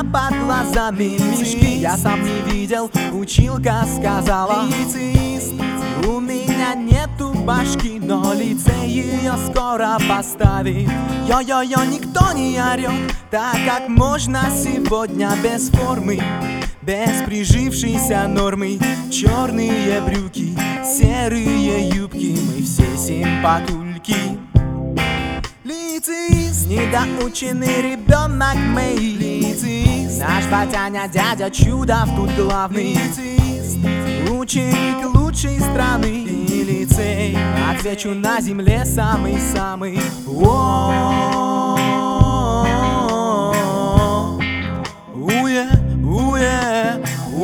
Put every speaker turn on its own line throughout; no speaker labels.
под глазами мешки. Я сам не видел, училка сказала. Лицеист, у меня нету башки, но лицей ее скоро поставит. Йо-йо-йо, никто не орет, так как можно сегодня без формы, без прижившейся нормы. Черные брюки, серые юбки, мы все симпатульки. Лицеист, недоученный ребенок мэй. Лицеист, наш батяня, дядя Чудов тут главный. Лицеист, ученик лучшей страны. И лицей, отвечу, на земле самый-самый. Уе, уе,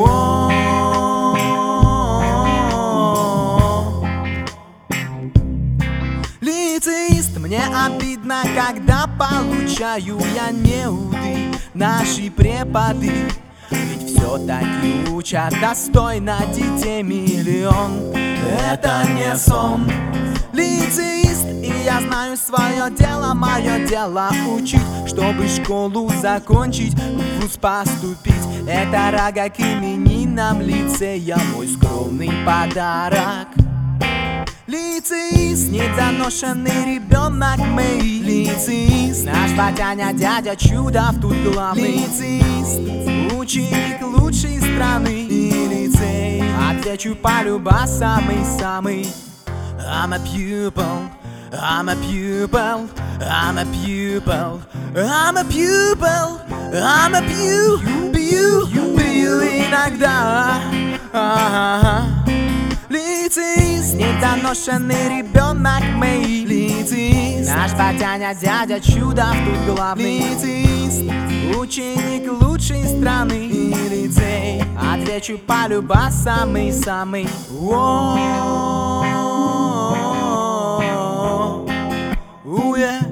лицеист, мне обидно, когда получаю я неуды. Наши преподы ведь все-таки учат достойно детей миллион. Это не сон. Лицеист, и я знаю свое дело, мое дело учить, чтобы школу закончить, в вуз поступить. Это рага к именинам лицея, мой скромный подарок. Лицеист, недоношенный ребенок мэй. Лицеист, наш батяня, дядя Чудов тут главный. Лицеист, ученик лучшей страны. И лицей, отвечу, полюба самый-самый. I'm a pupil, I'm a pupil, I'm a pupil, I'm a pupil, I'm a pupil иногда. Лицеист, недоношенный ребенок мэй. Лицеист, наш батяня, дядя Чудов тут главный. Лицеист, ученик лучшей страны. И лицей, отвечу, полюба самый-самый. Уе.